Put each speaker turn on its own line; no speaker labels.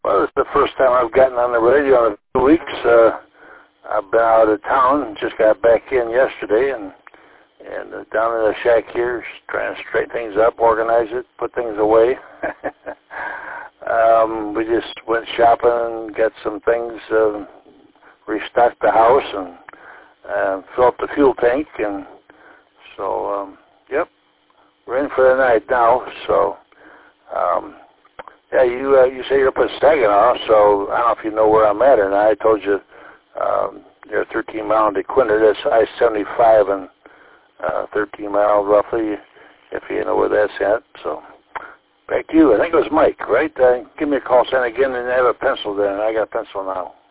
Well, it's the first time I've gotten on the radio in a few weeks. I've been out of town, just got back in yesterday, and down in the shack here, trying to straighten things up, organize it, put things away. We just went shopping and got some things, restocked the house, and filled up the fuel tank, and so, yep, we're in for the night now. So, yeah, you say you're up in Saginaw, so I don't know if you know where I'm at or not. I told you you're 13 mile into Quinter. That's I-75 and 13 mile roughly, if you know where that's at. So back to you. I think it was Mike, right? Give me a call, send again, and have a pencil then. I got a pencil now.